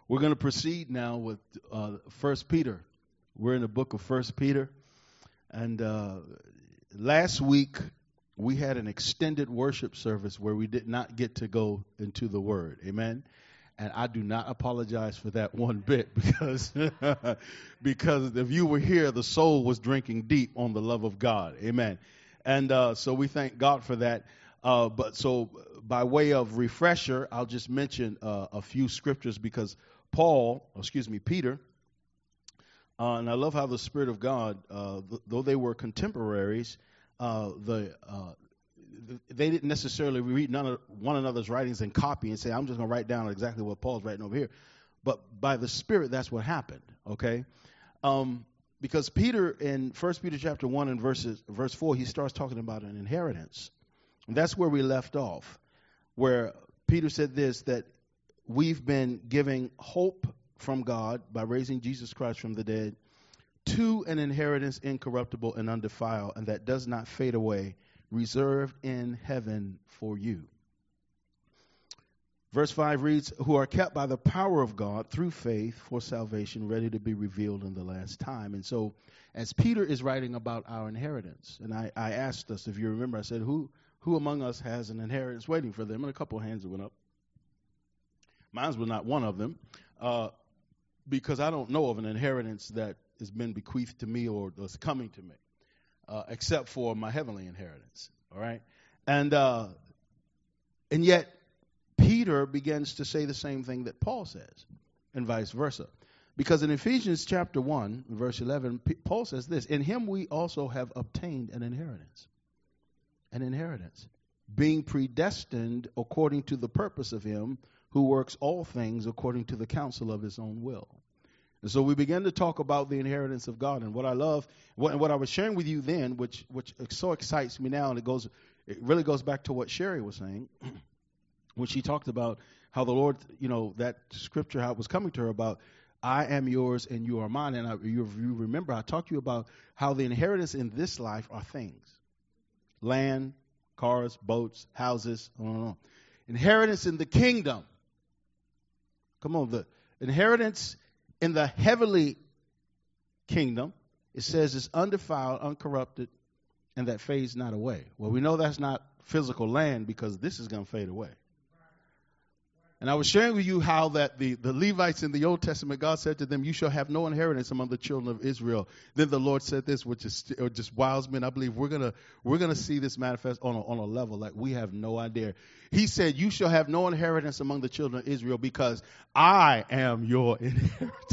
We're going to proceed now with 1 Peter. We're in the book of 1 Peter. And last week, we had an extended worship service where we did not get to go into the Word. Amen? And I do not apologize for that one bit because if you were here, the soul was drinking deep on the love of God. Amen. And so we thank God for that. But by way of refresher, I'll just mention a few scriptures because Peter, and I love how the Spirit of God, though they were contemporaries, they didn't necessarily read one another's writings and copy and say, I'm just going to write down exactly what Paul's writing over here. But by the Spirit, that's what happened, okay? Because Peter, in 1 Peter chapter 1 and verse 4, he starts talking about an inheritance. And that's where we left off, where Peter said this, that we've been giving hope from God by raising Jesus Christ from the dead to an inheritance incorruptible and undefiled, and that does not fade away, reserved in heaven for you. Verse 5 reads, who are kept by the power of God through faith for salvation, ready to be revealed in the last time. And so, as Peter is writing about our inheritance, and I asked us, if you remember, I said, who among us has an inheritance waiting for them? And a couple of hands went up. Mine was not one of them, because I don't know of an inheritance that has been bequeathed to me or is coming to me, except for my heavenly inheritance. All right, and yet Peter begins to say the same thing that Paul says, and vice versa, because in Ephesians chapter 1, verse 11, Paul says this: "In him we also have obtained an inheritance, being predestined according to the purpose of him who works all things according to the counsel of his own will." And so we began to talk about the inheritance of God. And what I love, what I was sharing with you then, which so excites me now, and it really goes back to what Sherry was saying, when she talked about how the Lord, that scripture, how it was coming to her about, I am yours and you are mine. And you remember, I talked to you about how the inheritance in this life are things. Land, cars, boats, houses, inheritance in the kingdom. Come on, the inheritance in the heavenly kingdom, it says it's undefiled, uncorrupted, and that fades not away. Well, we know that's not physical land because this is going to fade away. And I was sharing with you how that the Levites in the Old Testament, God said to them, you shall have no inheritance among the children of Israel. Then the Lord said this, which is just wows me, and I believe we're gonna see this manifest on a level like we have no idea. He said, you shall have no inheritance among the children of Israel because I am your inheritance.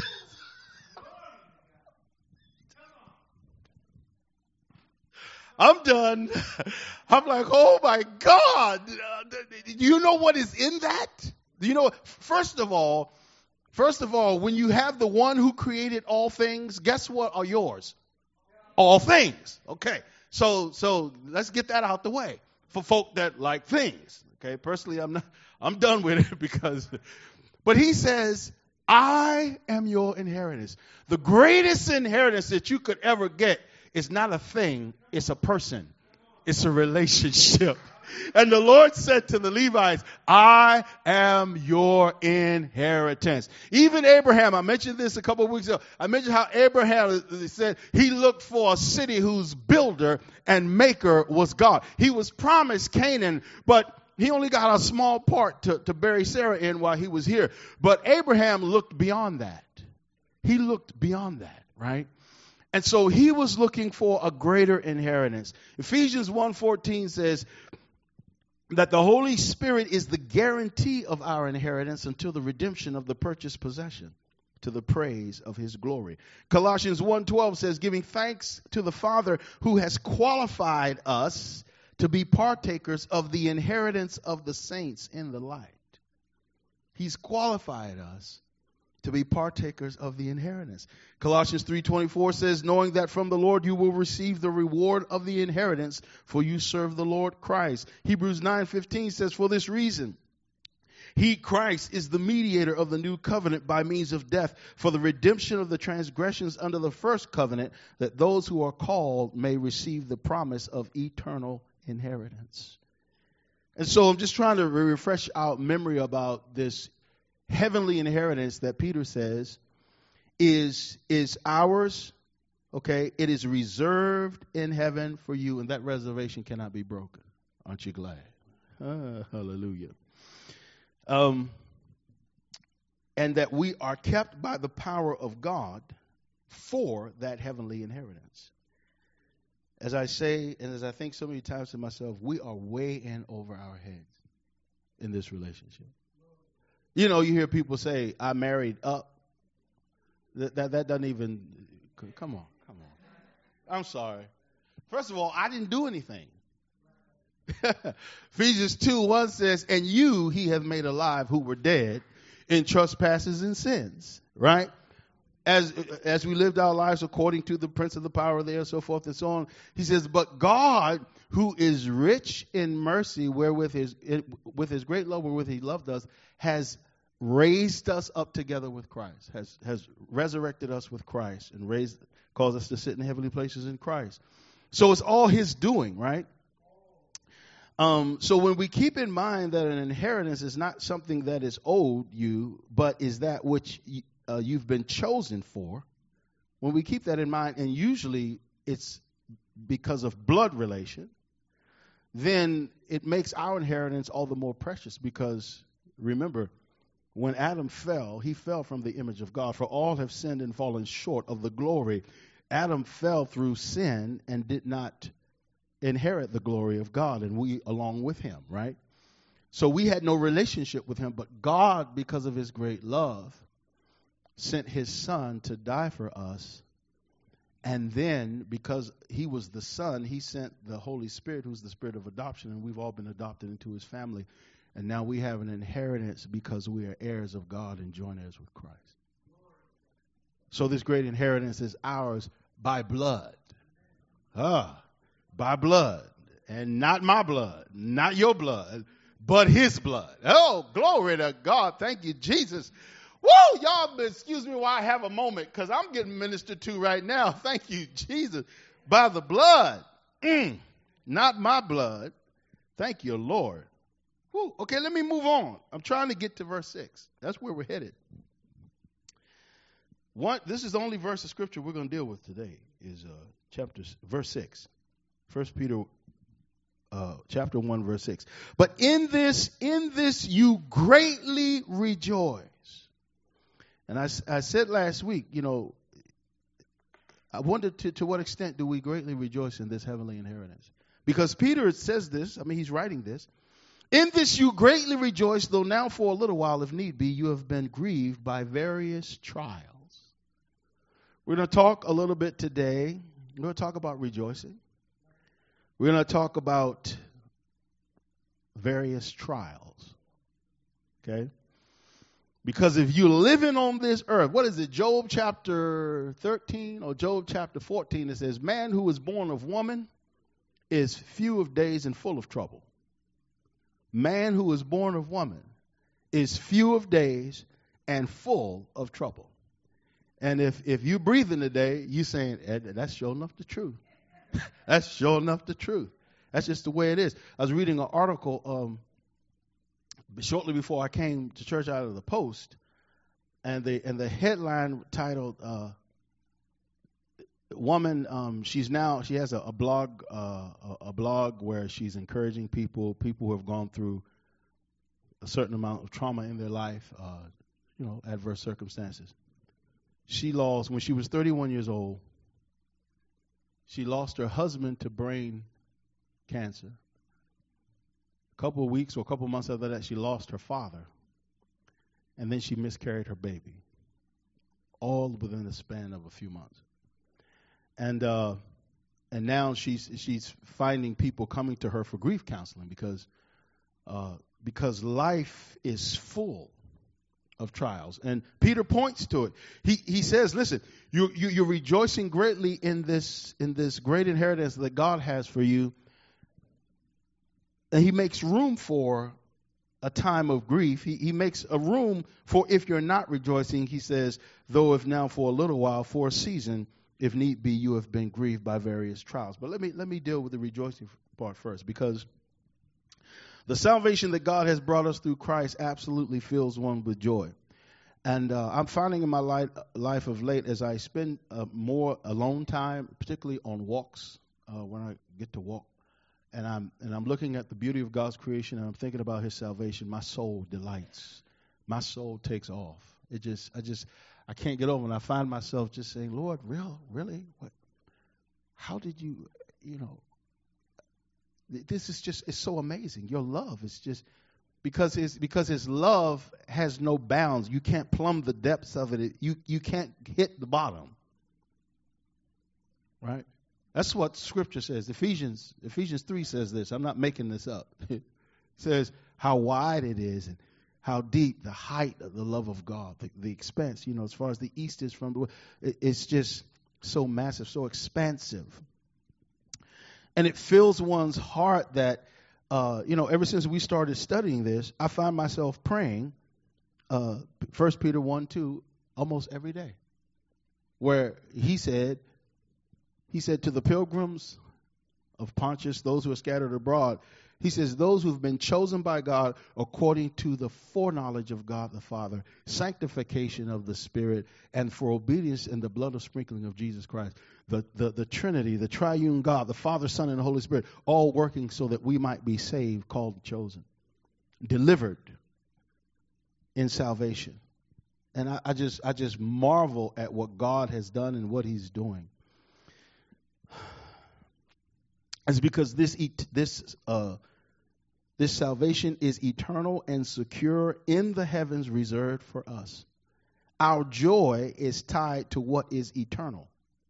I'm done. I'm like, oh my God. Do you know what is in that? Do you know, first of all, when you have the one who created all things, guess what are yours? All things. Okay. So let's get that out the way for folk that like things. Okay. Personally, I'm done with it but he says, I am your inheritance. The greatest inheritance that you could ever get is not a thing. It's a person. It's a relationship. And the Lord said to the Levites, I am your inheritance. Even Abraham, I mentioned this a couple of weeks ago. I mentioned how Abraham said he looked for a city whose builder and maker was God. He was promised Canaan, but he only got a small part to bury Sarah in while he was here. But Abraham looked beyond that. He looked beyond that, right? And so he was looking for a greater inheritance. Ephesians 1:14 says that the Holy Spirit is the guarantee of our inheritance until the redemption of the purchased possession, to the praise of his glory. Colossians 1:12 says, giving thanks to the Father who has qualified us to be partakers of the inheritance of the saints in the light. He's qualified us to be partakers of the inheritance. Colossians 3:24 says, knowing that from the Lord you will receive the reward of the inheritance, for you serve the Lord Christ. Hebrews 9:15 says, for this reason, he, Christ, is the mediator of the new covenant by means of death, for the redemption of the transgressions under the first covenant, that those who are called may receive the promise of eternal inheritance. And so I'm just trying to refresh our memory about this heavenly inheritance that Peter says is ours. Okay, it is reserved in heaven for you, and that reservation cannot be broken. Aren't you glad? Hallelujah. And that we are kept by the power of God for that heavenly inheritance. As I say, and as I think so many times to myself, we are way in over our heads in this relationship. You know, you hear people say, I married up. That doesn't even, come on. I'm sorry. First of all, I didn't do anything. Ephesians 2:1 says, and you he hath made alive who were dead in trespasses and sins, right? As we lived our lives according to the prince of the power of the air, so forth and so on. He says, but God, who is rich in mercy, with his great love wherewith he loved us, has raised us up together with Christ, has resurrected us with Christ and caused us to sit in heavenly places in Christ. So it's all his doing, right? So when we keep in mind that an inheritance is not something that is owed you, but is that which you've been chosen for, when we keep that in mind, and usually it's because of blood relation, then it makes our inheritance all the more precious because, remember, when Adam fell, he fell from the image of God. For all have sinned and fallen short of the glory. Adam fell through sin and did not inherit the glory of God, and we along with him, right? So we had no relationship with him, but God, because of his great love, sent his son to die for us. And then, because he was the son, he sent the Holy Spirit, who's the spirit of adoption, and we've all been adopted into his family. And now we have an inheritance because we are heirs of God and joint heirs with Christ. So this great inheritance is ours by blood. By blood. And not my blood, not your blood, but his blood. Oh, glory to God. Thank you, Jesus. Woo! Y'all, excuse me while I have a moment, because I'm getting ministered to right now. Thank you, Jesus. By the blood. Not my blood. Thank you, Lord. Woo. Okay, let me move on. I'm trying to get to verse 6. That's where we're headed. This is the only verse of scripture we're going to deal with today, is verse 6. 1 Peter chapter 1, verse 6. But in this you greatly rejoice. And I said last week, I wondered to what extent do we greatly rejoice in this heavenly inheritance? Because Peter says this, he's writing this. In this you greatly rejoice, though now for a little while, if need be, you have been grieved by various trials. We're going to talk a little bit today. We're going to talk about rejoicing. We're going to talk about various trials. Okay? Because if you're living on this earth, what is it, Job chapter 13 or Job chapter 14, it says, man who is born of woman is few of days and full of trouble. Man who is born of woman is few of days and full of trouble. And if you're breathing today, you're saying, that's sure enough the truth. That's sure enough the truth. That's just the way it is. I was reading an article shortly before I came to church out of the Post, and the headline titled "Woman." She has a blog where she's encouraging people who have gone through a certain amount of trauma in their life, adverse circumstances. She lost, when she was 31 years old, she lost her husband to brain cancer. A couple of weeks or a couple of months after that, she lost her father. And then she miscarried her baby. All within the span of a few months. And now she's finding people coming to her for grief counseling because life is full of trials. And Peter points to it. He says, listen, you're rejoicing greatly in this great inheritance that God has for you. And he makes room for a time of grief. He makes a room for if you're not rejoicing. He says, though if now for a little while, for a season, if need be, you have been grieved by various trials. But let me deal with the rejoicing part first, because the salvation that God has brought us through Christ absolutely fills one with joy. And I'm finding in my life of late, as I spend more alone time, particularly on walks, when I get to walk, and I'm looking at the beauty of God's creation, and I'm thinking about His salvation. My soul delights. My soul takes off. I can't get over, and I find myself just saying, Lord, really, what? How did you, This is just, it's so amazing. Your love is just. Because his love has no bounds. You can't plumb the depths of it. You can't hit the bottom. Right? That's what Scripture says. Ephesians 3 says this. I'm not making this up. It says how wide it is and how deep the height of the love of God, the expanse, as far as the east is from the west. It's just so massive, so expansive. And it fills one's heart that ever since we started studying this, I find myself praying 1 Peter 1:2 almost every day, where he said to the pilgrims of Pontus, those who are scattered abroad, he says, those who've been chosen by God according to the foreknowledge of God the Father, sanctification of the Spirit, and for obedience in the blood of sprinkling of Jesus Christ. The Trinity, the triune God, the Father, Son, and the Holy Spirit, all working so that we might be saved, called, chosen, delivered in salvation. And I just marvel at what God has done and what He's doing. It's because this salvation is eternal and secure in the heavens reserved for us. Our joy is tied to what is eternal.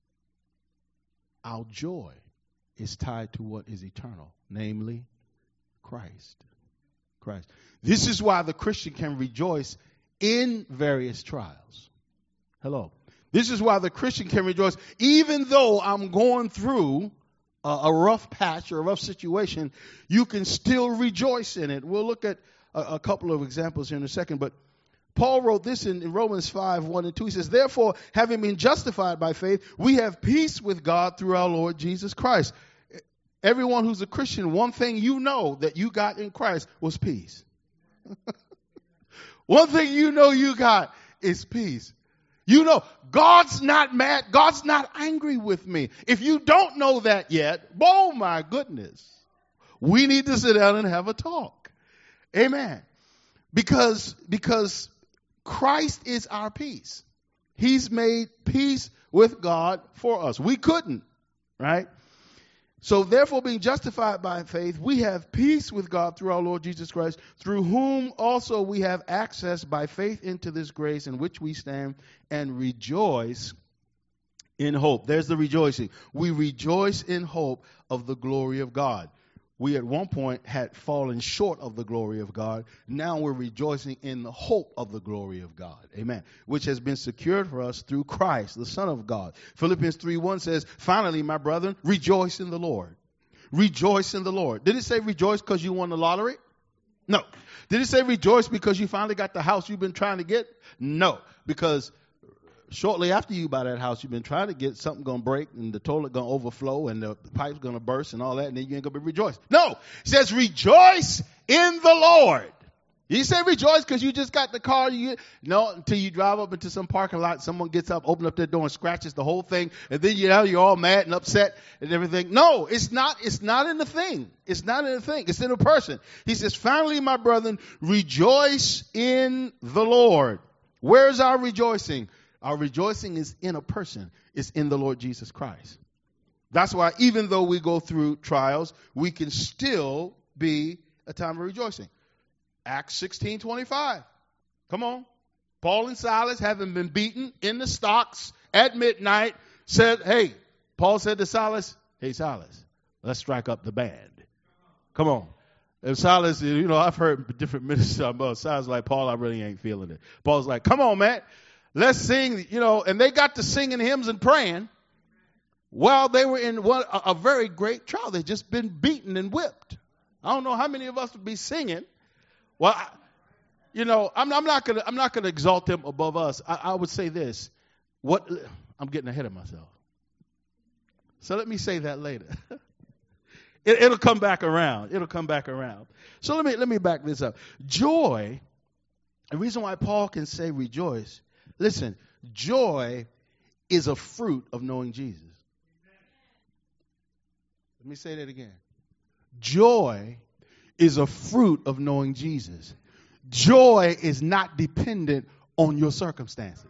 Our joy is tied to what is eternal, namely Christ. This is why the Christian can rejoice in various trials. Hello. This is why the Christian can rejoice even though I'm going through a rough patch or a rough situation. You can still rejoice in it. We'll look at a couple of examples here in a second, but Paul wrote this in Romans 5:1-2. He says, therefore, having been justified by faith, we have peace with God through our Lord Jesus Christ. Everyone who's a Christian, one thing you know that you got in Christ was peace. One thing you know you got is peace. God's not mad. God's not angry with me. If you don't know that yet, oh my goodness, we need to sit down and have a talk. Amen. Because Christ is our peace. He's made peace with God for us. We couldn't, right? So therefore, being justified by faith, we have peace with God through our Lord Jesus Christ, through whom also we have access by faith into this grace in which we stand and rejoice in hope. There's the rejoicing. We rejoice in hope of the glory of God. We at one point had fallen short of the glory of God. Now we're rejoicing in the hope of the glory of God. Amen. Which has been secured for us through Christ, the Son of God. Philippians 3:1 says, finally, my brethren, rejoice in the Lord. Rejoice in the Lord. Did it say rejoice because you won the lottery? No. Did it say rejoice because you finally got the house you've been trying to get? No. Because shortly after you buy that house you've been trying to get, something going to break and the toilet going to overflow and the pipe's going to burst and all that, and then you ain't going to be rejoiced. No, it says rejoice in the Lord. You say rejoice because you just got the car. Until you drive up into some parking lot, someone gets up, opens up their door and scratches the whole thing, and then you're all mad and upset and everything. No, it's not in the thing. It's not in the thing. It's in a person. He says, finally, my brethren, rejoice in the Lord. Where's our rejoicing? Our rejoicing is in a person. It's in the Lord Jesus Christ. That's why even though we go through trials, we can still be a time of rejoicing. Acts 16:25. Come on. Paul and Silas, having been beaten in the stocks at midnight, Paul said to Silas, hey, Silas, let's strike up the band. Come on. And Silas, I've heard different ministers about Silas like, Paul, I really ain't feeling it. Paul's like, come on, man. Let's sing, and they got to singing hymns and praying while they were in a very great trial. They'd just been beaten and whipped. I don't know how many of us would be singing. Well, I'm not gonna exalt them above us. I would say this. I'm getting ahead of myself. So let me say that later. It'll come back around. So let me back this up. Joy The reason why Paul can say rejoice, listen, joy is a fruit of knowing Jesus. Let me say that again. Joy is a fruit of knowing Jesus. Joy is not dependent on your circumstances.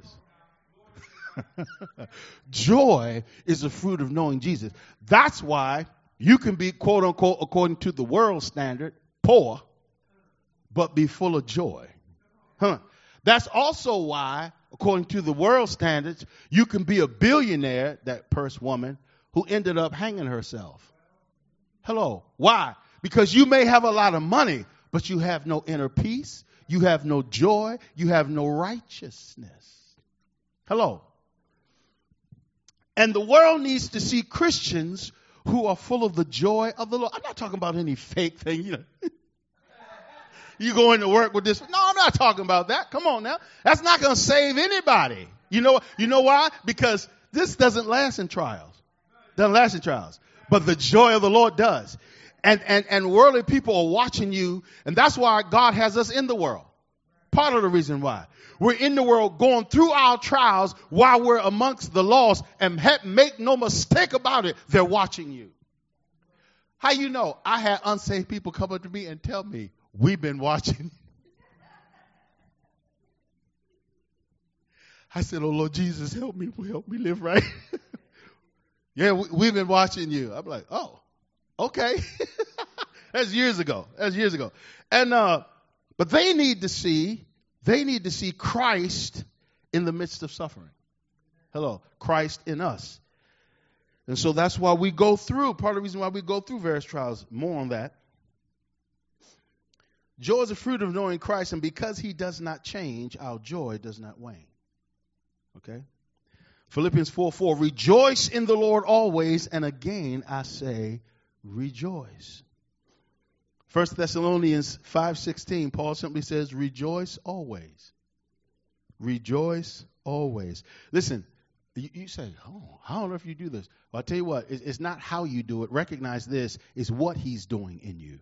Joy is a fruit of knowing Jesus. That's why you can be, quote unquote, according to the world standard, poor, but be full of joy. That's also why, according to the world standards, you can be a billionaire, that purse woman, who ended up hanging herself. Hello. Why? Because you may have a lot of money, but you have no inner peace. You have no joy. You have no righteousness. Hello. And the world needs to see Christians who are full of the joy of the Lord. I'm not talking about any fake thing. You go into work with this. No, I'm not talking about that. Come on now. That's not going to save anybody. You know why? Because this doesn't last in trials. Doesn't last in trials. But the joy of the Lord does. And worldly people are watching you. And that's why God has us in the world. Part of the reason why. We're in the world going through our trials while we're amongst the lost. And make no mistake about it, they're watching you. How you know? I had unsaved people come up to me and tell me, we've been watching. I said, oh, Lord Jesus, help me live right. Yeah, we've been watching you. I'm like, oh, okay. That's years ago. And, but they need to see Christ in the midst of suffering. Hello, Christ in us. And so that's why we go through, part of the reason why we go through various trials. More on that. Joy is a fruit of knowing Christ, and because he does not change, our joy does not wane. Okay? Philippians 4:4, rejoice in the Lord always, and again I say, rejoice. 1 Thessalonians 5:16, Paul simply says, rejoice always. Rejoice always. Listen, you say, oh, I don't know if you do this. Well, I'll tell you what, it's not how you do it. Recognize this is what he's doing in you.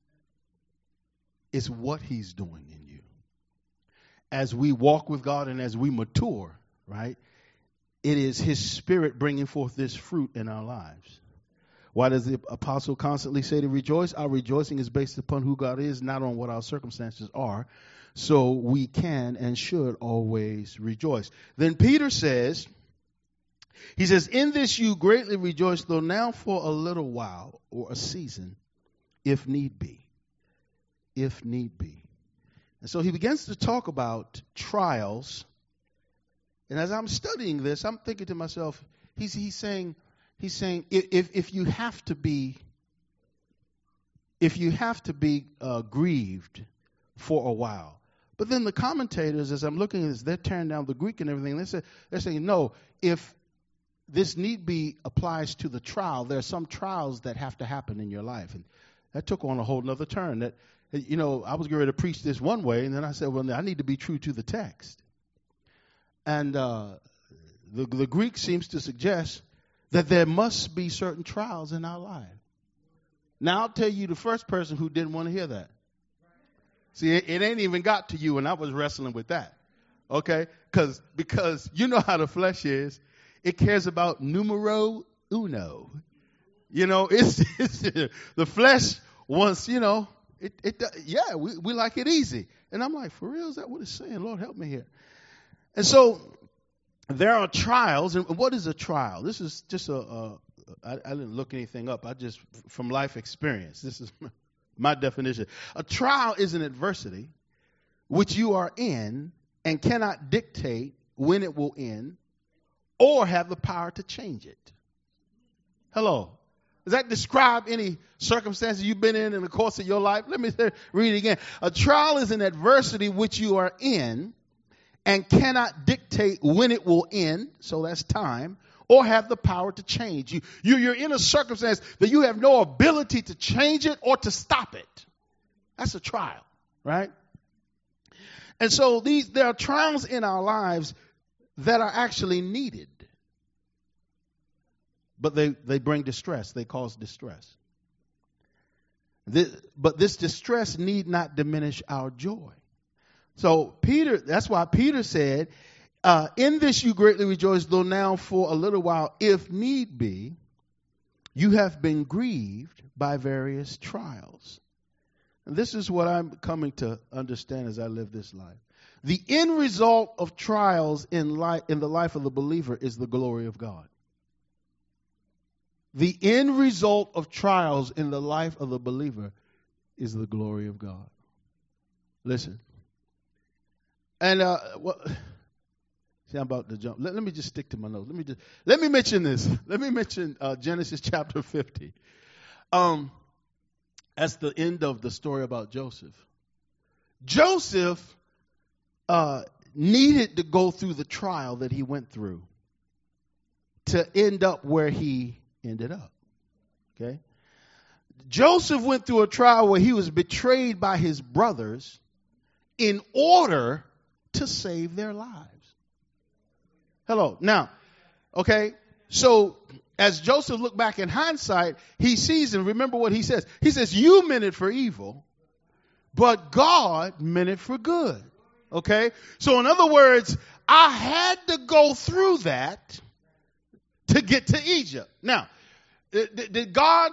It's what he's doing in you. As we walk with God and as we mature, right, it is his spirit bringing forth this fruit in our lives. Why does the apostle constantly say to rejoice? Our rejoicing is based upon who God is, not on what our circumstances are. So we can and should always rejoice. Then Peter says, he says, in this you greatly rejoice, though now for a little while or a season, if need be. If need be. And so he begins to talk about trials. And as I'm studying this, I'm thinking to myself, he's saying if you have to be grieved for a while. But then the commentators, as I'm looking at this, they're tearing down the Greek and everything. They're saying, no, if this need be applies to the trial, there are some trials that have to happen in your life. And that took on a whole nother turn. That, I was going to preach this one way, and then I said, well, I need to be true to the text. And the Greek seems to suggest that there must be certain trials in our life. Now, I'll tell you the first person who didn't want to hear that. See, it ain't even got to you, and I was wrestling with that. Okay? Because you know how the flesh is. It cares about numero uno. It's the flesh wants, we like it easy. And I'm like, for real, is that what it's saying? Lord, help me here. And so there are trials. And what is a trial? This is just I didn't look anything up. I just, from life experience, this is my definition. A trial is an adversity which you are in and cannot dictate when it will end or have the power to change it. Hello. Does that describe any circumstances you've been in the course of your life? Let me read it again. A trial is an adversity which you are in and cannot dictate when it will end, so that's time, or have the power to change. You're in a circumstance that you have no ability to change it or to stop it. That's a trial, right? And so there are trials in our lives that are actually needed. But they bring distress. They cause distress. But this distress need not diminish our joy. So that's why Peter said, in this you greatly rejoice, though now for a little while, if need be, you have been grieved by various trials. And this is what I'm coming to understand as I live this life. The end result of trials in the life of the believer is the glory of God. The end result of trials in the life of the believer is the glory of God. Listen. And see, I'm about to jump. Let me just stick to my notes. Let me mention this. Let me mention Genesis chapter 50. That's the end of the story about Joseph. Joseph needed to go through the trial that he went through to end up where he ended up. Okay? Joseph went through a trial where he was betrayed by his brothers in order to save their lives. Hello. Now, okay, so as Joseph looked back in hindsight, he sees and remember what he says. He says, you meant it for evil, but God meant it for good. Okay? So in other words, I had to go through that to get to Egypt. Now, did God,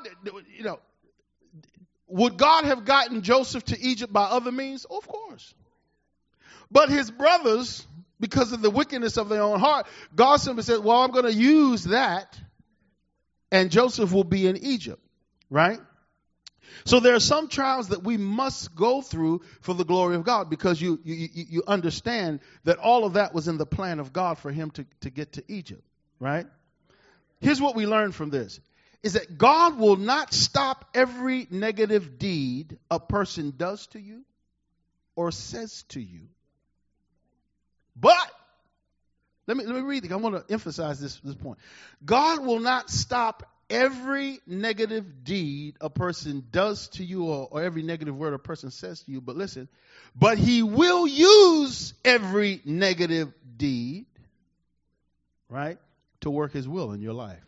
would God have gotten Joseph to Egypt by other means? Of course. But his brothers, because of the wickedness of their own heart, God simply said, well, I'm going to use that and Joseph will be in Egypt, right? So there are some trials that we must go through for the glory of God because you understand that all of that was in the plan of God for him to get to Egypt, right? Here's what we learn from this, is that God will not stop every negative deed a person does to you or says to you. But, let me read it. I want to emphasize this point. God will not stop every negative deed a person does to you or every negative word a person says to you. But listen, but he will use every negative deed, right, to work his will in your life.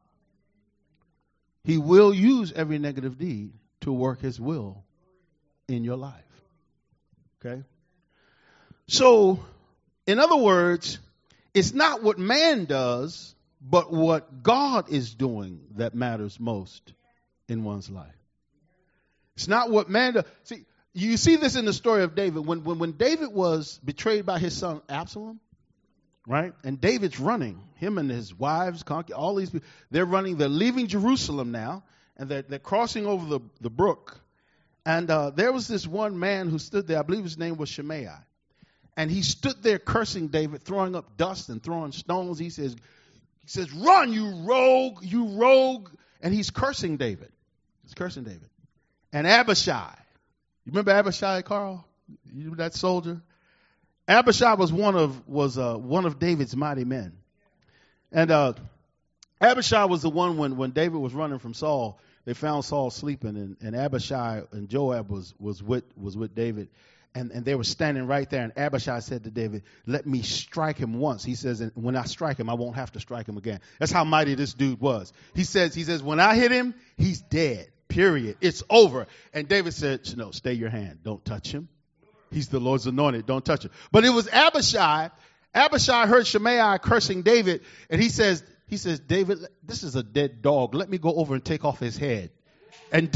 He will use every negative deed to work his will in your life. Okay? So, in other words, it's not what man does, but what God is doing that matters most in one's life. It's not what man does. See, you see this in the story of David. When David was betrayed by his son Absalom, right? And David's running. Him and his wives, all these people, they're running. They're leaving Jerusalem now, and they're crossing over the brook. And there was this one man who stood there. I believe his name was Shimei. And he stood there cursing David, throwing up dust and throwing stones. He says, run, you rogue. And he's cursing David. He's cursing David. And Abishai. You remember Abishai, Carl? You remember that soldier? Abishai was one of David's mighty men. And Abishai was the one when David was running from Saul, they found Saul sleeping, and Abishai and Joab was with David. And they were standing right there, and Abishai said to David, let me strike him once. He says, and when I strike him, I won't have to strike him again. That's how mighty this dude was. He says, when I hit him, he's dead, period. It's over. And David said, no, stay your hand. Don't touch him. He's the Lord's anointed. Don't touch him. But it was Abishai. Abishai heard Shimei cursing David, and he says, David, this is a dead dog. Let me go over and take off his head. And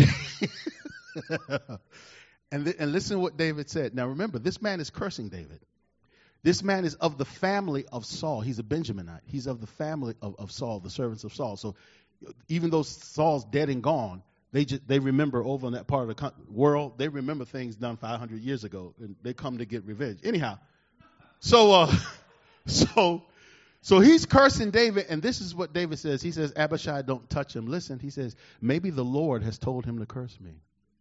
And listen to what David said. Now remember, this man is cursing David. This man is of the family of Saul. He's a Benjaminite. He's of the family of Saul, the servants of Saul. So even though Saul's dead and gone, they remember over in that part of the world, they remember things done 500 years ago, and they come to get revenge. Anyhow, so he's cursing David, and this is what David says. He says, Abishai, don't touch him. Listen, he says, maybe the Lord has told him to curse me.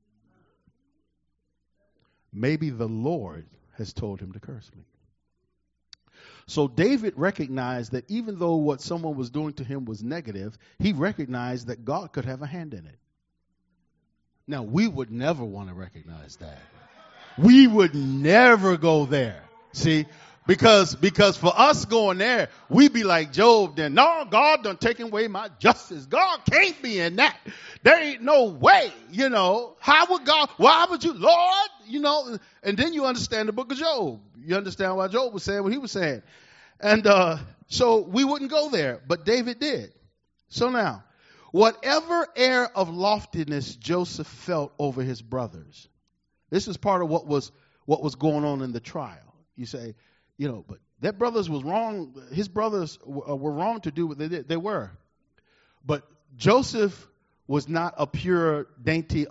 Maybe the Lord has told him to curse me. So David recognized that even though what someone was doing to him was negative, he recognized that God could have a hand in it. Now, we would never want to recognize that. We would never go there. See? Because for us going there, we'd be like Job then. No, God done taken away my justice. God can't be in that. There ain't no way, How would God, why would you, Lord? and then you understand the book of Job. You understand why Job was saying what he was saying. And so we wouldn't go there, but David did. So now, whatever air of loftiness Joseph felt over his brothers, this is part of what was going on in the trial. You say, but their brothers was wrong. His brothers were wrong to do what they did. They were. But Joseph was not a pure, dainty,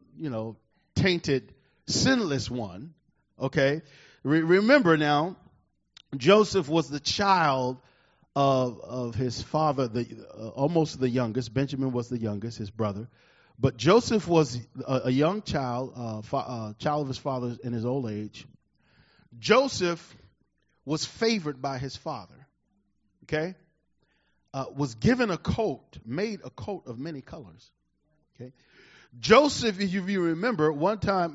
tainted, sinless one. Okay? Remember now, Joseph was the child of his father, almost the youngest. Benjamin was the youngest, his brother. But Joseph was a young child, child of his father in his old age. Joseph was favored by his father. Okay? Was given a coat, made a coat of many colors. Okay? Joseph, if you remember, one time,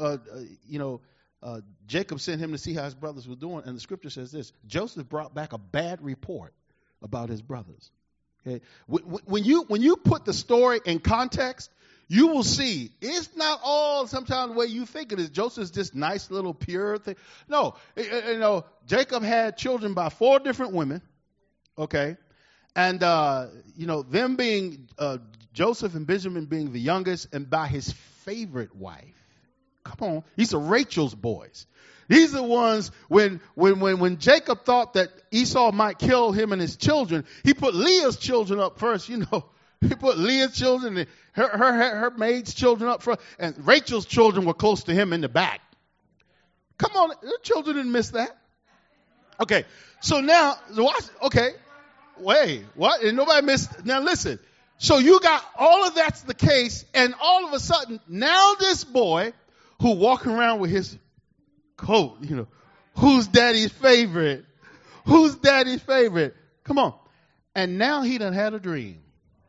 Jacob sent him to see how his brothers were doing, and the scripture says this: Joseph brought back a bad report about his brothers. Okay? When you put the story in context, you will see it's not all sometimes the way you think it is. Joseph's this nice little pure thing. No, Jacob had children by 4 different women. Okay. And, them being, Joseph and Benjamin being the youngest, and by his favorite wife. Come on. These are Rachel's boys. These are the ones when Jacob thought that Esau might kill him and his children, he put Leah's children up first, He put Leah's children and her maid's children up front, and Rachel's children were close to him in the back. Come on. The children didn't miss that. Okay. So now, watch. Okay. Wait, what? And nobody missed. Now listen. So you got all of that's the case, and all of a sudden, now this boy who walking around with his coat, who's daddy's favorite? Who's daddy's favorite? Come on. And now he done had a dream.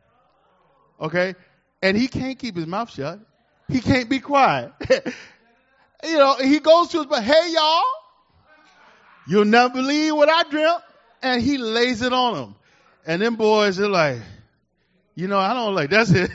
Okay? And he can't keep his mouth shut. He can't be quiet. He goes to his, but hey y'all, you'll never believe what I dreamt. And he lays it on them. And them boys are like, I don't like, that's it.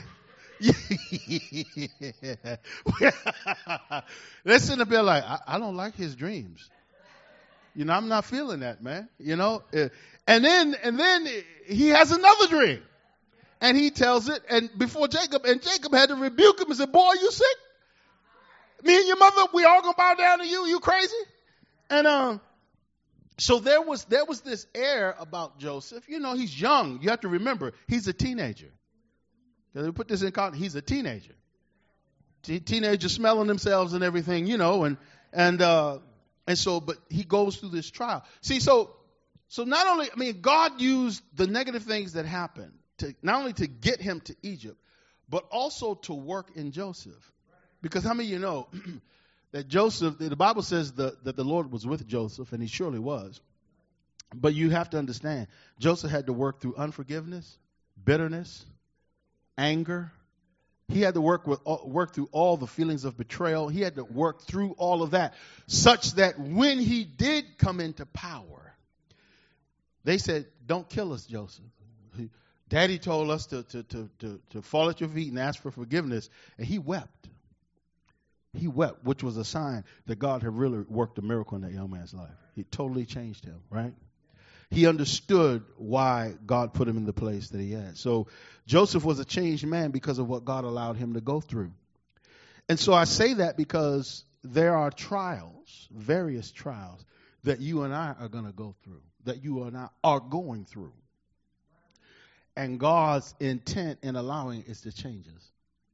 They're sitting up there like, I don't like his dreams. I'm not feeling that, man. And then he has another dream. And he tells it, and before Jacob had to rebuke him and say, boy, you sick? Me and your mother, we all gonna bow down to you? You crazy? And so there was this air about Joseph. He's young. You have to remember, he's a teenager. We put this in context. He's a teenager. Teenagers smelling themselves and everything, and so, but he goes through this trial. See, so not only, God used the negative things that happened to not only to get him to Egypt, but also to work in Joseph. Because how many of you know that Joseph, the Bible says that the Lord was with Joseph, and he surely was. But you have to understand, Joseph had to work through unforgiveness, bitterness, anger. He had to work through all the feelings of betrayal. He had to work through all of that, such that when he did come into power, they said, "Don't kill us, Joseph. Daddy told us to fall at your feet and ask for forgiveness," and he wept. He wept, which was a sign that God had really worked a miracle in that young man's life. He totally changed him, right? He understood why God put him in the place that he had. So Joseph was a changed man because of what God allowed him to go through. And so I say that because there are trials, various trials, that you and I are going to go through, that you and I are going through. And God's intent in allowing is to change us.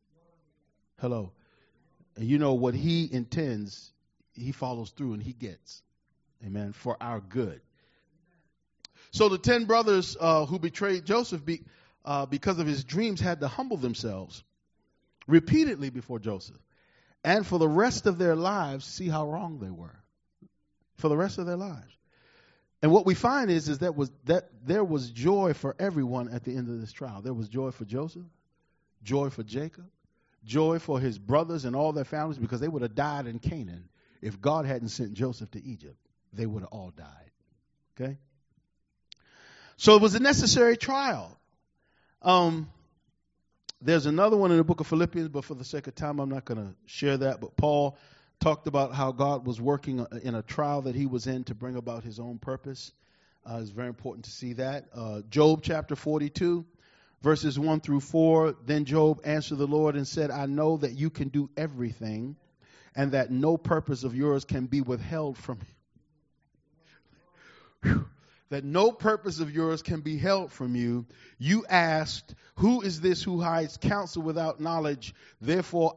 Hello. And what he intends, he follows through and he gets. Amen. For our good. So the 10 brothers who betrayed Joseph because of his dreams had to humble themselves repeatedly before Joseph. And for the rest of their lives, see how wrong they were. For the rest of their lives. And what we find is that there was joy for everyone at the end of this trial. There was joy for Joseph, joy for Jacob, joy for his brothers and all their families, because they would have died in Canaan if God hadn't sent Joseph to Egypt. They would have all died. Okay? So it was a necessary trial. There's another one in the book of Philippians, but for the sake of time, I'm not going to share that. But Paul talked about how God was working in a trial that he was in to bring about his own purpose. It's very important to see that. Job chapter 42, verses 1 through 4. Then Job answered the Lord and said, I know that you can do everything, and that no purpose of yours can be withheld from you. That no purpose of yours can be held from you. You asked, who is this who hides counsel without knowledge? Therefore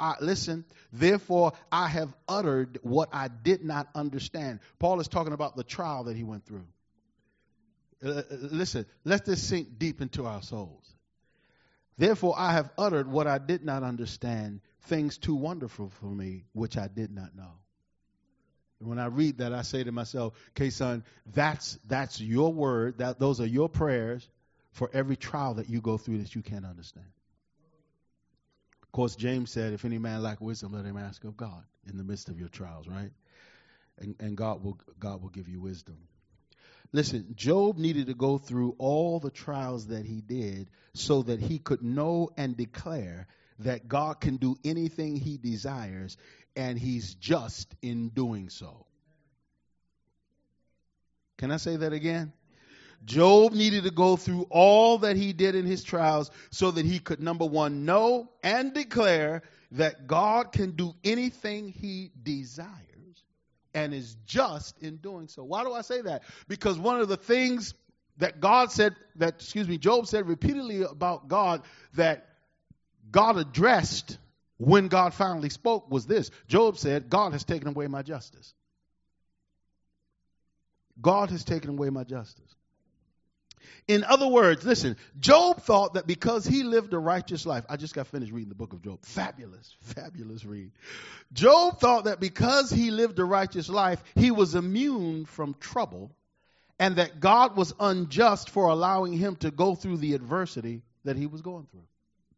I have uttered what I did not understand. Paul is talking about the trial that he went through. Listen, let this sink deep into our souls. Therefore I have uttered what I did not understand, things too wonderful for me, which I did not know. When I read that, I say to myself, okay, son, that's your word. Those are your prayers for every trial that you go through that you can't understand. Of course, James said, if any man lack wisdom, let him ask of God in the midst of your trials, right? And God will give you wisdom. Listen, Job needed to go through all the trials that he did so that he could know and declare that God can do anything he desires, and he's just in doing so. Can I say that again? Job needed to go through all that he did in his trials so that he could, number one, know and declare that God can do anything he desires and is just in doing so. Why do I say that? Because one of the things that Job said repeatedly about God that God addressed when God finally spoke was this. Job said, God has taken away my justice. God has taken away my justice. In other words, listen, Job thought that because he lived a righteous life, I just got finished reading the book of Job. Fabulous, fabulous read. Job thought that because he lived a righteous life, he was immune from trouble, and that God was unjust for allowing him to go through the adversity that he was going through.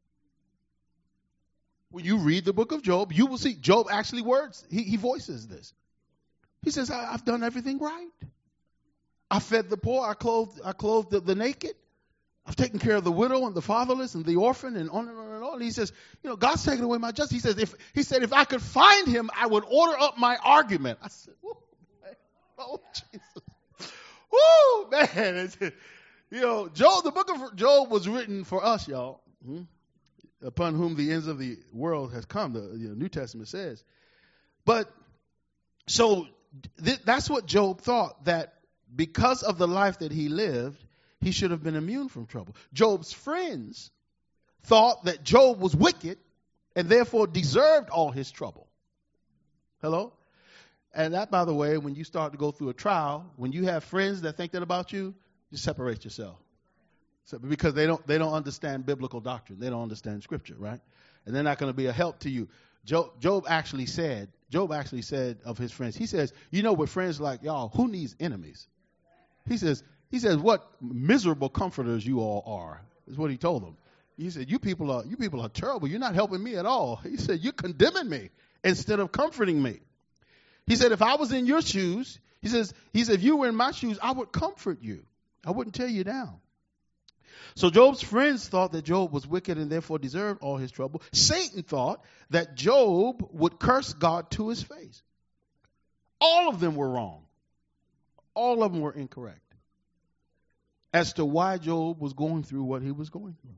When you read the book of Job, you will see Job actually he voices this. He says, I've done everything right. I fed the poor, I clothed the naked. I've taken care of the widow and the fatherless and the orphan and on and on and on. And he says, God's taken away my justice. He said, if I could find him, I would order up my argument. I said, oh, Jesus. Woo, man. The book of Job was written for us, y'all. Upon whom the ends of the world has come, the New Testament says. But so that's what Job thought, that because of the life that he lived, he should have been immune from trouble. Job's friends thought that Job was wicked and therefore deserved all his trouble. Hello? And that, by the way, when you start to go through a trial, when you have friends that think that about you, you separate yourself. Because they don't understand biblical doctrine. They don't understand scripture, right? And they're not going to be a help to you. Job actually said of his friends, he says, with friends like y'all, who needs enemies? He says, what miserable comforters you all are, is what he told them. He said, you people are terrible. You're not helping me at all. He said, you're condemning me instead of comforting me. He said, if I was in your shoes, he said, if you were in my shoes, I would comfort you. I wouldn't tear you down. So Job's friends thought that Job was wicked and therefore deserved all his trouble. Satan thought that Job would curse God to his face. All of them were wrong. All of them were incorrect as to why Job was going through what he was going through.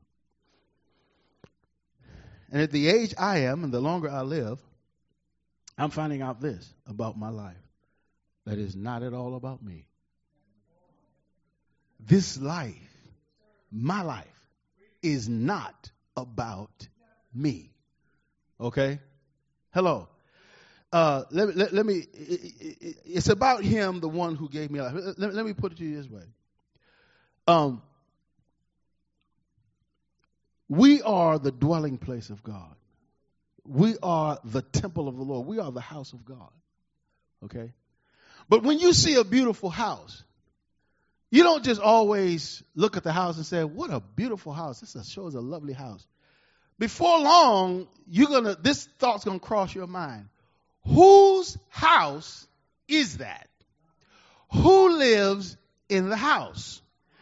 And at the age I am, and the longer I live, I'm finding out this about my life. That is not at all about me. This life, my life, is not about me. Okay? Hello. Let me, it's about him, the one who gave me life. Let me put it to you this way. We are the dwelling place of God. We are the temple of the Lord. We are the house of God. Okay? But when you see a beautiful house, you don't just always look at the house and say, what a beautiful house. This shows a lovely house. Before long, this thought's going to cross your mind. Whose house is that? Who lives in the house?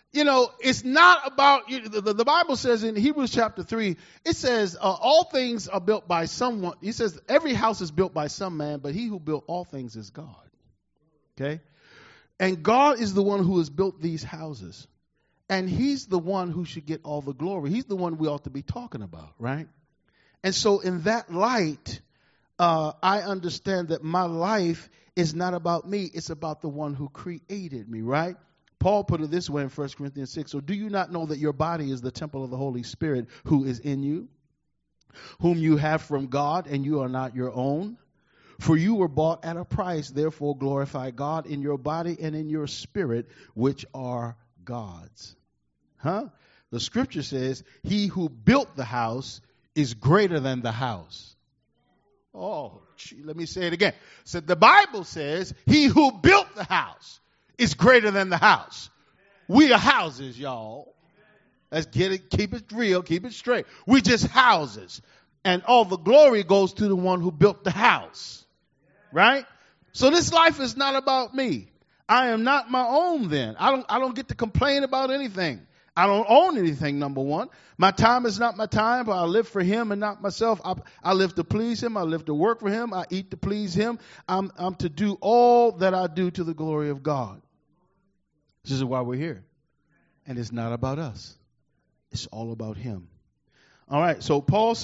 It's not about, the Bible says in Hebrews chapter 3, it says all things are built by someone. He says every house is built by some man, but he who built all things is God. Okay? And God is the one who has built these houses. And he's the one who should get all the glory. He's the one we ought to be talking about, right? And so in that light, I understand that my life is not about me. It's about the one who created me, right? Paul put it this way in 1 Corinthians 6. So do you not know that your body is the temple of the Holy Spirit who is in you, whom you have from God, and you are not your own? For you were bought at a price. Therefore glorify God in your body and in your spirit, which are God's. The scripture says, he who built the house is greater than the house. Oh, let me say it again. So the Bible says, he who built the house is greater than the house. We are houses, y'all. Let's get it, keep it real, keep it straight. We just houses. And all the glory goes to the one who built the house. Right? So this life is not about me. I am not my own then. I don't get to complain about anything. I don't own anything, number one. My time is not my time, but I live for him and not myself. I live to please him. I live to work for him. I eat to please him. I'm to do all that I do to the glory of God. This is why we're here. And it's not about us. It's all about him. All right, so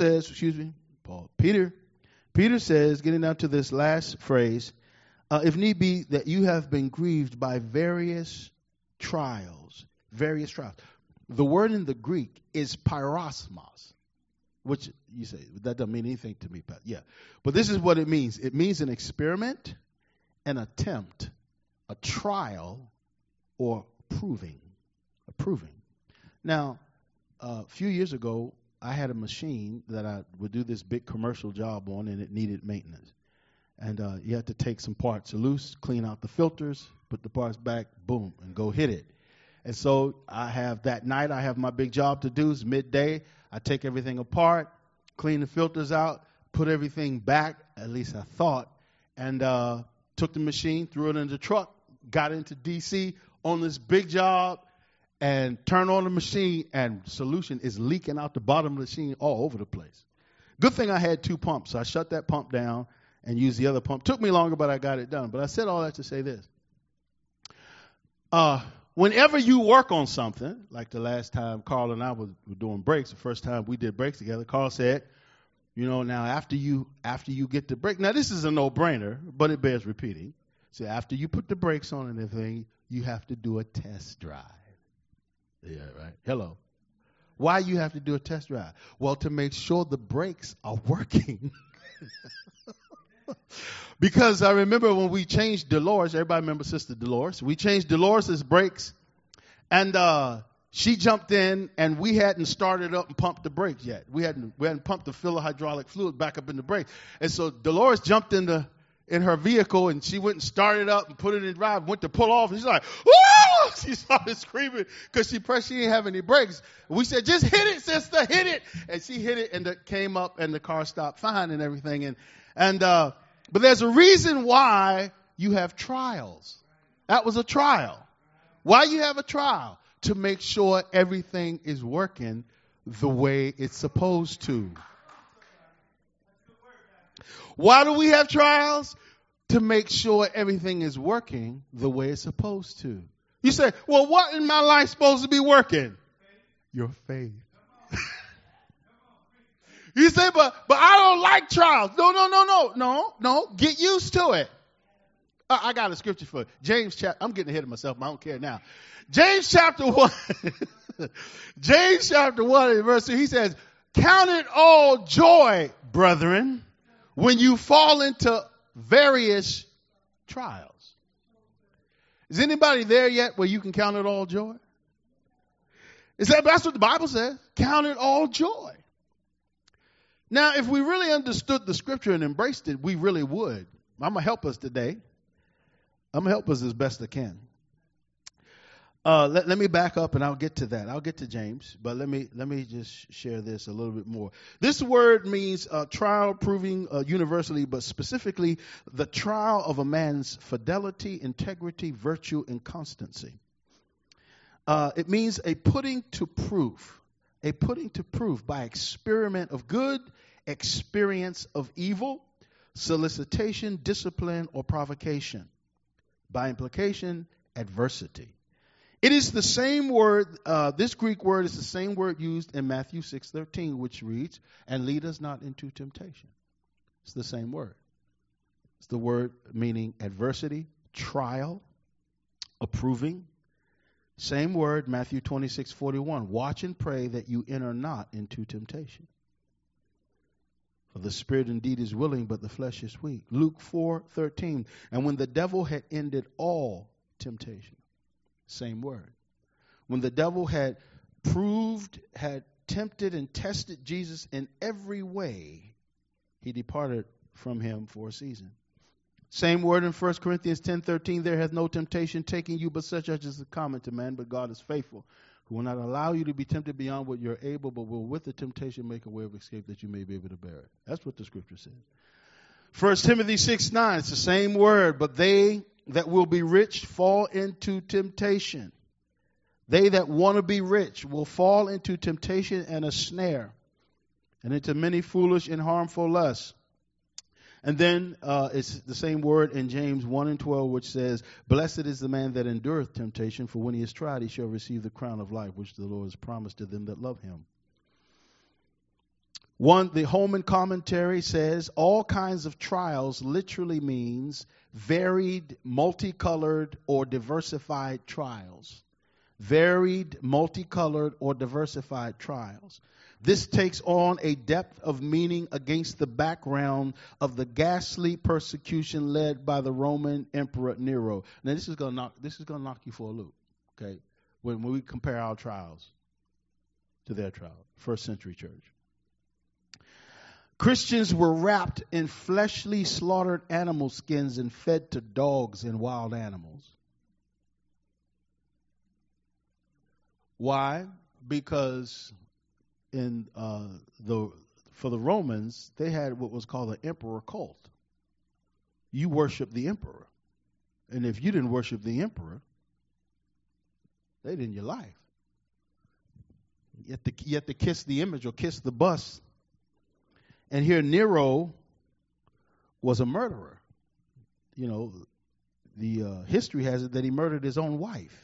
Peter says, getting down to this last phrase, if need be, that you have been grieved by various trials. Various trials. The word in the Greek is pyrosmos, which you say, that doesn't mean anything to me. But yeah. But this is what it means. It means an experiment, an attempt, a trial, or proving. A proving. Now, a few years ago, I had a machine that I would do this big commercial job on, and it needed maintenance. And you had to take some parts loose, clean out the filters, put the parts back, boom, and go hit it. And so I have my big job to do. It's midday. I take everything apart, clean the filters out, put everything back, at least I thought, and took the machine, threw it in the truck, got into D.C. on this big job, and turn on the machine, and solution is leaking out the bottom of the machine all over the place. Good thing I had 2 pumps, so I shut that pump down and used the other pump. Took me longer, but I got it done. But I said all that to say this. Whenever you work on something, like the last time Carl and I were doing brakes, the first time we did brakes together, Carl said, now after you get the brake, now this is a no-brainer, but it bears repeating. So after you put the brakes on and everything, you have to do a test drive. Yeah, right. Hello. Why you have to do a test drive? Well, to make sure the brakes are working. Because I remember when we changed Dolores, everybody remember Sister Dolores? We changed Dolores' brakes, and she jumped in, and we hadn't started up and pumped the brakes yet. We hadn't pumped to fill the hydraulic fluid back up in the brakes. And so Dolores jumped in her vehicle, and she went and started up and put it in drive, went to pull off, and she's like, woo! She started screaming because she didn't have any brakes. We said, just hit it, sister, hit it. And she hit it, and it came up, and the car stopped fine and everything. But there's a reason why you have trials. That was a trial. Why you have a trial? To make sure everything is working the way it's supposed to. Why do we have trials? To make sure everything is working the way it's supposed to. You say, well, what in my life supposed to be working? Your faith. You say, but I don't like trials. No. Get used to it. I got a scripture for it. James chapter. I'm getting ahead of myself. I don't care now. James chapter 1. James chapter 1 and verse 2. He says, count it all joy, brethren, when you fall into various trials. Is anybody there yet where you can count it all joy? That's what the Bible says. Count it all joy. Now, if we really understood the scripture and embraced it, we really would. I'm going to help us today. I'm going to help us as best I can. Let me back up and I'll get to that. I'll get to James, but let me just share this a little bit more. This word means trial, proving universally, but specifically the trial of a man's fidelity, integrity, virtue, and constancy. It means a putting to proof. A putting to proof by experiment of good, experience of evil, solicitation, discipline, or provocation. By implication, adversity. It is the same word, this Greek word is the same word used in Matthew 6:13, which reads, "And lead us not into temptation." It's the same word. It's the word meaning adversity, trial, approving. Same word, Matthew 26:41. "Watch and pray that you enter not into temptation. For the spirit indeed is willing, but the flesh is weak." Luke 4:13. "And when the devil had ended all temptation," same word. When the devil had tempted and tested Jesus in every way, he departed from him for a season. Same word in 1 Corinthians 10:13. "There hath no temptation taken you but such as is common to man, but God is faithful, who will not allow you to be tempted beyond what you're able, but will with the temptation make a way of escape that you may be able to bear it." That's what the scripture says. 1 Timothy 6:9. It's the same word. "But they that will be rich fall into temptation." They that want to be rich will fall into temptation and a snare, and into many foolish and harmful lusts. And then it's the same word in James 1:12, which says, "Blessed is the man that endureth temptation, for when he is tried, he shall receive the crown of life, which the Lord has promised to them that love him." The Holman commentary says, all kinds of trials literally means varied, multicolored, or diversified trials. Varied, multicolored, or diversified trials. This takes on a depth of meaning against the background of the ghastly persecution led by the Roman Emperor Nero. Now, this is going to knock you for a loop, okay? When we compare our trials to their trial, first century church. Christians were wrapped in fleshly slaughtered animal skins and fed to dogs and wild animals. Why? Because for the Romans, they had what was called the emperor cult. You worship the emperor. And if you didn't worship the emperor, they'd end your life. You have to kiss the image or kiss the bust. And here Nero was a murderer. You know, the history has it that he murdered his own wife.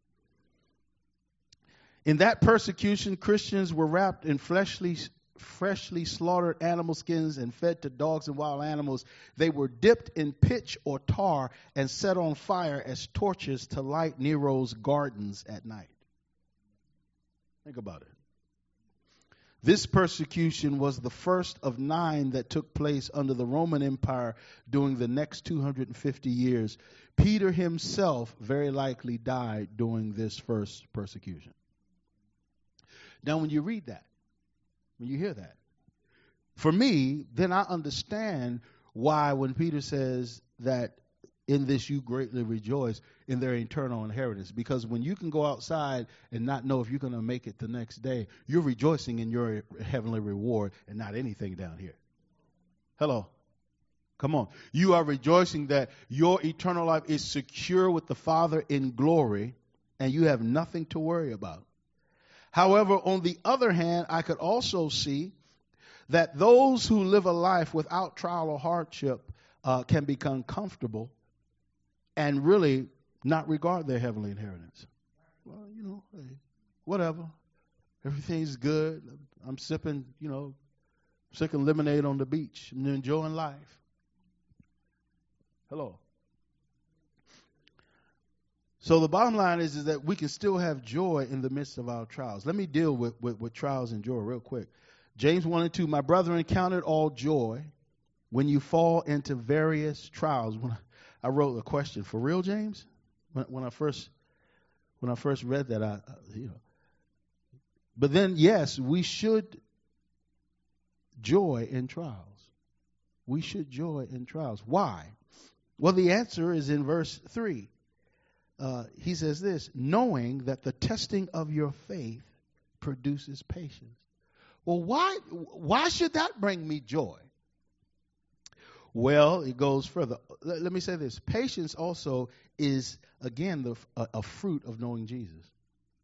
In that persecution, Christians were wrapped in freshly slaughtered animal skins and fed to dogs and wild animals. They were dipped in pitch or tar and set on fire as torches to light Nero's gardens at night. Think about it. This persecution was the first of 9 that took place under the Roman Empire during the next 250 years. Peter himself very likely died during this first persecution. Now, when you read that, when you hear that, for me, then I understand why when Peter says that in this you greatly rejoice in their eternal inheritance. Because when you can go outside and not know if you're going to make it the next day, you're rejoicing in your heavenly reward and not anything down here. Hello. Come on. You are rejoicing that your eternal life is secure with the Father in glory and you have nothing to worry about. However, on the other hand, I could also see that those who live a life without trial or hardship can become comfortable and really not regard their heavenly inheritance. Well, you know, hey, whatever. Everything's good. I'm sipping lemonade on the beach and enjoying life. Hello. So the bottom line is that we can still have joy in the midst of our trials. Let me deal with trials and joy real quick. James 1:2, "My brethren, count it all joy when you fall into various trials." When I wrote a question, for real, James? When I first read that, But then, yes, we should joy in trials. We should joy in trials. Why? Well, the answer is in verse 3. He says this, "Knowing that the testing of your faith produces patience." Well, why should that bring me joy? Well, it goes further. Let me say this. Patience also is, again, a fruit of knowing Jesus.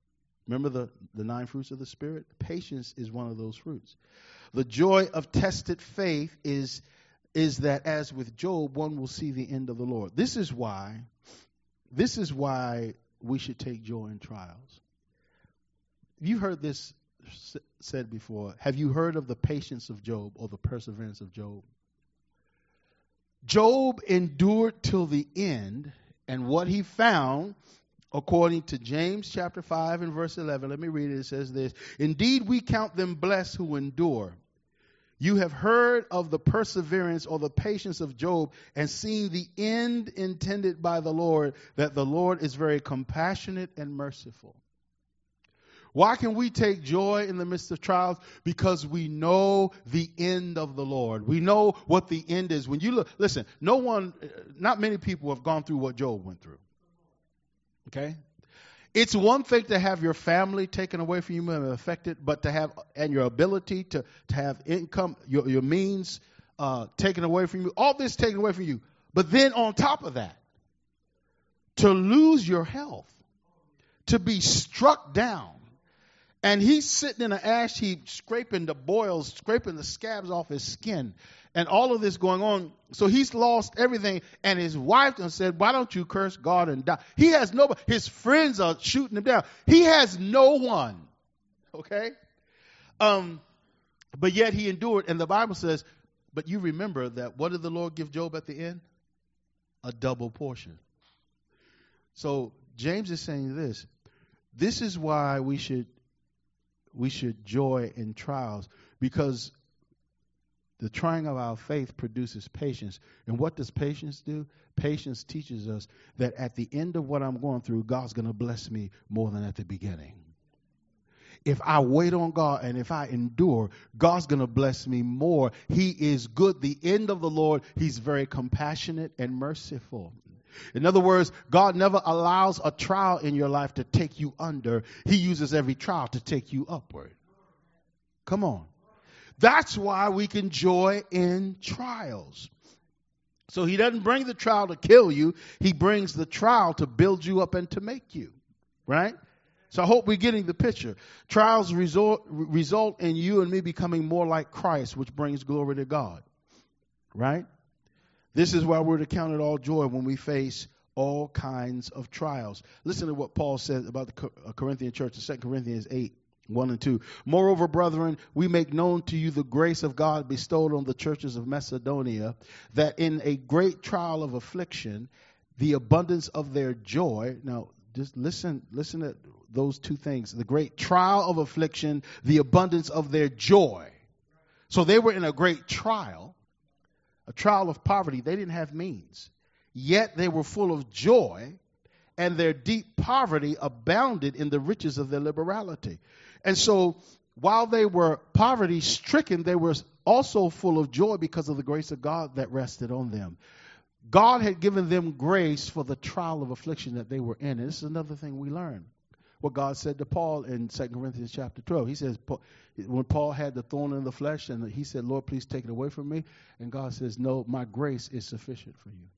Remember the 9 fruits of the Spirit? Patience is one of those fruits. The joy of tested faith is that, as with Job, one will see the end of the Lord. This is why we should take joy in trials. You've heard this said before. Have you heard of the patience of Job or the perseverance of Job? Job endured till the end, and what he found, according to James chapter 5 and verse 11, let me read it. It says this: "Indeed, we count them blessed who endure. You have heard of the perseverance or the patience of Job and seen the end intended by the Lord, that the Lord is very compassionate and merciful." Why can we take joy in the midst of trials? Because we know the end of the Lord. We know what the end is. When you look, listen, not many people have gone through what Job went through. Okay? It's one thing to have your family taken away from you and affected, but to have, and your ability to have income, your means taken away from you, all this taken away from you. But then on top of that, to lose your health, to be struck down. And he's sitting in an ash heap, scraping the boils, scraping the scabs off his skin, and all of this going on. So he's lost everything. And his wife said, "Why don't you curse God and die?" He has nobody. His friends are shooting him down. He has no one. Okay? But yet he endured. And the Bible says, but you remember that what did the Lord give Job at the end? A double portion. So James is saying this. This is why we should joy in trials, because the trying of our faith produces patience. And what does patience do? Patience teaches us that at the end of what I'm going through, God's going to bless me more than at the beginning. If I wait on God and if I endure, God's going to bless me more. He is good. The end of the Lord, He's very compassionate and merciful. In other words, God never allows a trial in your life to take you under. He uses every trial to take you upward. Come on. That's why we can joy in trials. So He doesn't bring the trial to kill you. He brings the trial to build you up and to make you. Right? So I hope we're getting the picture. Trials result in you and me becoming more like Christ, which brings glory to God. Right? This is why we're to count it all joy when we face all kinds of trials. Listen to what Paul said about the Corinthian church in 2 Corinthians 8, 1 and 2. "Moreover, brethren, we make known to you the grace of God bestowed on the churches of Macedonia, that in a great trial of affliction, the abundance of their joy." Now, just listen to those two things. The great trial of affliction, the abundance of their joy. So they were in a great trial. A trial of poverty. They didn't have means. Yet they were full of joy, and their deep poverty abounded in the riches of their liberality. And so while they were poverty stricken, they were also full of joy because of the grace of God that rested on them. God had given them grace for the trial of affliction that they were in. And this is another thing we learn. What God said to Paul in 2 Corinthians chapter 12. He says, when Paul had the thorn in the flesh, and he said, "Lord, please take it away from me." And God says, "No, my grace is sufficient for you."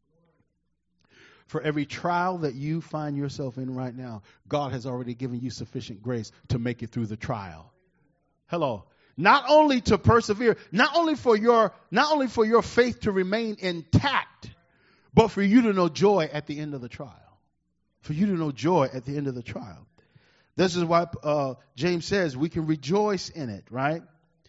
For every trial that you find yourself in right now, God has already given you sufficient grace to make it through the trial. Hello. Not only to persevere, not only for your faith to remain intact, but for you to know joy at the end of the trial. For you to know joy at the end of the trial. This is why James says we can rejoice in it, right?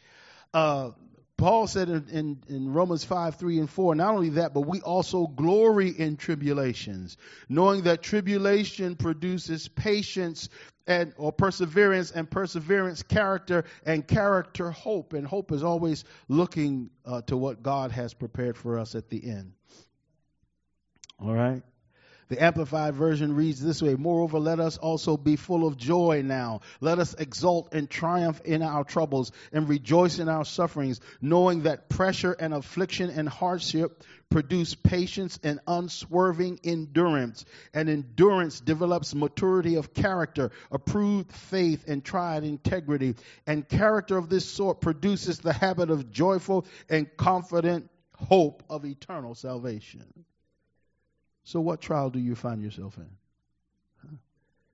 Paul said in Romans 5, 3 and 4, not only that, but we also glory in tribulations, knowing that tribulation produces patience or perseverance, and perseverance character, and character hope. And hope is always looking to what God has prepared for us at the end. All right? The Amplified Version reads this way: "Moreover, let us also be full of joy now. Let us exult and triumph in our troubles and rejoice in our sufferings, knowing that pressure and affliction and hardship produce patience and unswerving endurance. And endurance develops maturity of character, approved faith, and tried integrity. And character of this sort produces the habit of joyful and confident hope of eternal salvation." So what trial do you find yourself in?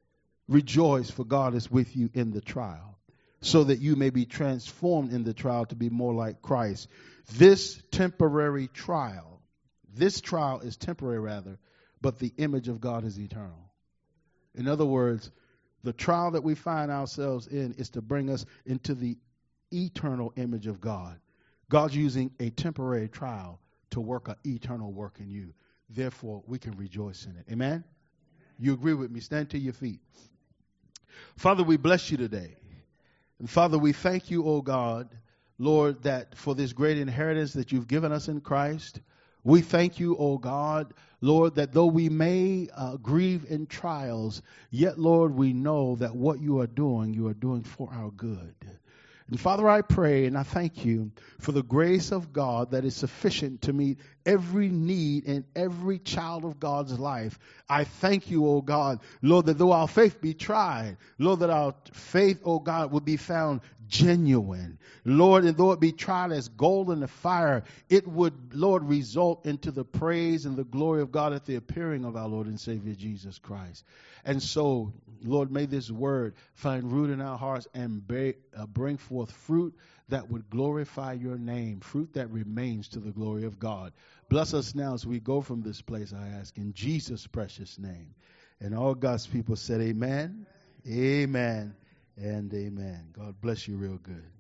Rejoice, for God is with you in the trial, so that you may be transformed in the trial to be more like Christ. This trial is temporary rather, but the image of God is eternal. In other words, the trial that we find ourselves in is to bring us into the eternal image of God. God's using a temporary trial to work an eternal work in you. Therefore, we can rejoice in it. Amen? You agree with me? Stand to your feet. Father, we bless you today. And Father, we thank you, oh God, Lord, that for this great inheritance that you've given us in Christ. We thank you, oh God, Lord, that though we may grieve in trials, yet, Lord, we know that what you are doing for our good. And Father, I pray and I thank you for the grace of God that is sufficient to meet every need in every child of God's life. I thank you, oh God, Lord, that though our faith be tried, Lord, that our faith, oh God, will be found genuine. Lord, and though it be tried as gold in the fire, it would, Lord, result into the praise and the glory of God at the appearing of our Lord and Savior Jesus Christ. And so, Lord, may this word find root in our hearts and bring forth fruit that would glorify your name, fruit that remains to the glory of God. Bless us now as we go from this place, I ask, in Jesus' precious name. And all God's people said amen, amen, and amen. God bless you real good.